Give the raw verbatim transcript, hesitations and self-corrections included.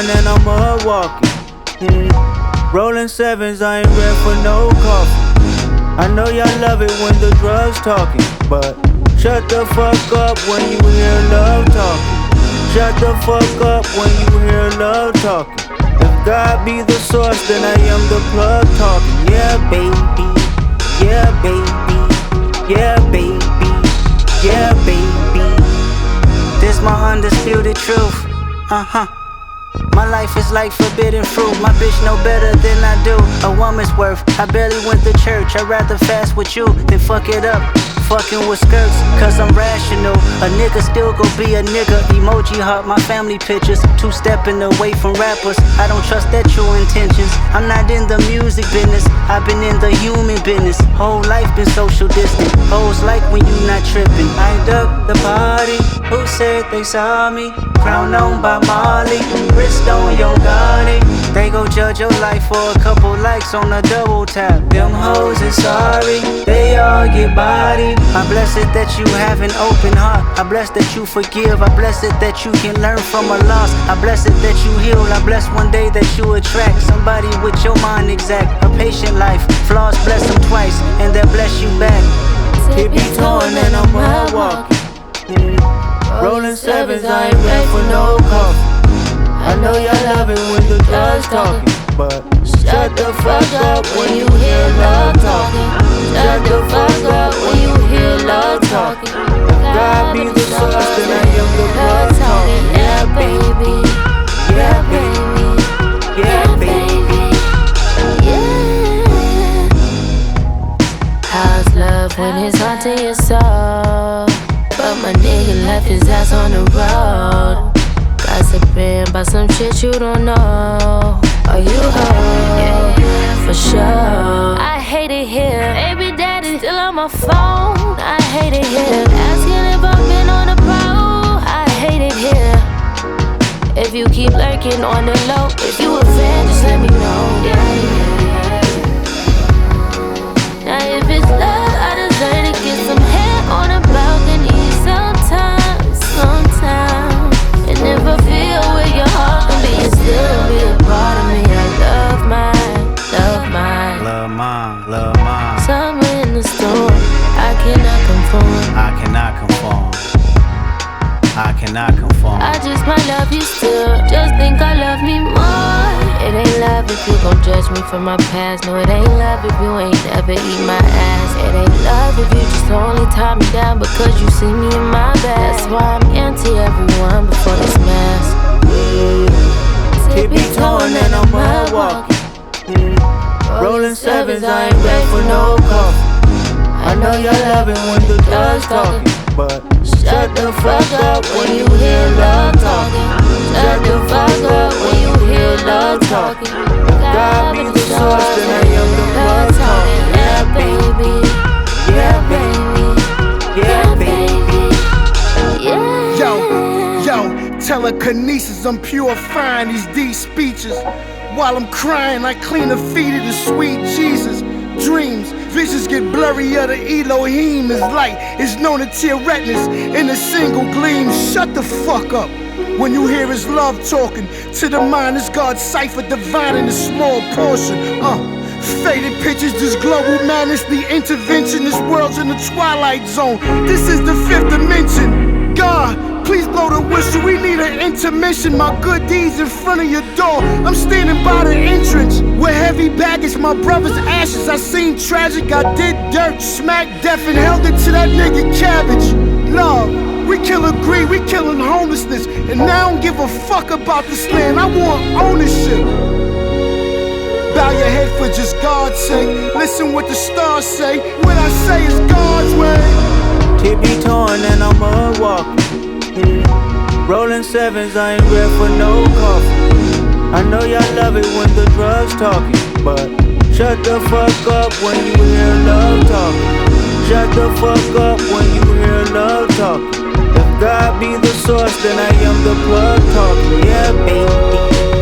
torn and I'm mud walking. Mm. Rolling sevens, I ain't ready for no coffee. I know y'all love it when the drugs talking, but shut the fuck up when you hear love talking. Shut the fuck up when you hear love talking. If God be the source, then I am the plug talking. Yeah, baby. Yeah, baby. Yeah, baby. Yeah, baby. This my undisputed truth. Uh-huh. My life is like forbidden fruit. My bitch know better than I do. A woman's worth. I barely went to church. I'd rather fast with you than fuck it up fucking with skirts, cause I'm rational. A nigga still gon' be a nigga. Emoji heart, my family pictures. Two-stepping away from rappers. I don't trust their true intentions. I'm not in the music business, I've been in the human business. Whole life been social distant. Hoes like when you not tripping. I ducked the party. Who said they saw me? Crown on by Molly, wrist on your Gotti. They gon' judge your life for a couple likes on a double tap. Them hoes is sorry, they all get bodied. I'm blessed that you have an open heart. I'm blessed that you forgive. I'm blessed that you can learn from a loss. I'm blessed that you heal. I'm blessed one day that you attract somebody with your mind exact. A patient life, flaws bless them twice, and they'll bless you back. It be torn and I'm mud walking. Mm. Rolling sevens, I ain't ready for no coffee. I know y'all love it when the drugs talking, but shut the fuck up when you hear love talking. Shut the fuck up when you hear love talking. If God be the source, then I am the blood talking. Yeah, baby. Yeah, baby. Yeah, baby. Yeah. How's love when it's haunting your soul? But my nigga left his ass on the road. Gossiping about some shit you don't know. Are you heard? Yeah, for sure. I hate it here. Baby daddy still on my phone. I hate it here. Asking if I've been on the pro. I hate it here. If you keep lurking on the low, if you a fan, just let me know. Yeah, yeah. Now if it's love, I deserve to get some hair on a balcony. Sometimes, sometimes. And if I feel where your heart can be, and still be a part of me. I love mine, love mine, love mine, love mine. Somewhere in the storm, I cannot conform. I cannot conform. I cannot conform. I just might love you still, just think I love me more. It ain't love if you gon' judge me for my past. No, it ain't love if you ain't ever eat my ass. It ain't love if you just only tie me down because you see me in my bag. That's why I'm anti everyone before this mask. It be torn and I'm mud walking. Mm. Rolling sevens, I ain't ready for no coffee. I know y'all love it when the drugs talking, but shut the fuck up when you hear love talking. Shut the fuck up when you hear love talking. If God be the source, then I am the blood talking. Yeah, baby. Yeah, baby. Yeah, baby. Yeah. Yo, yo, telekinesis, I'm purifying these deep speeches. While I'm crying, I clean the feet of the sweet Jesus. Dreams, visions get blurry, of the Elohim is light. It's known to tear retinas in a single gleam. Shut the fuck up when you hear his love talking. To the mind, it's God's cipher, divine in a small portion. Uh, faded pictures, this global madness, the intervention. This world's in the twilight zone. This is the fifth dimension. God, please blow the whistle, we need an intermission. My good deeds in front of your door. I'm standing by the entrance with heavy baggage, my brother's ashes. I seen tragic, I did dirt, smacked death and held it to that nigga Cabbage. Love, we killing greed, we killing homelessness. And now I don't give a fuck about this land, I want ownership. Bow your head for just God's sake. Listen what the stars say, what I say is God's way. It be torn and I'm mud walking. Mm. Rolling sevens, I ain't ready for no coffee. I know y'all love it when the drugs talking, but shut the fuck up when you hear love talking. Shut the fuck up when you hear love talking. If God be the source, then I am the plug talking. Yeah, baby.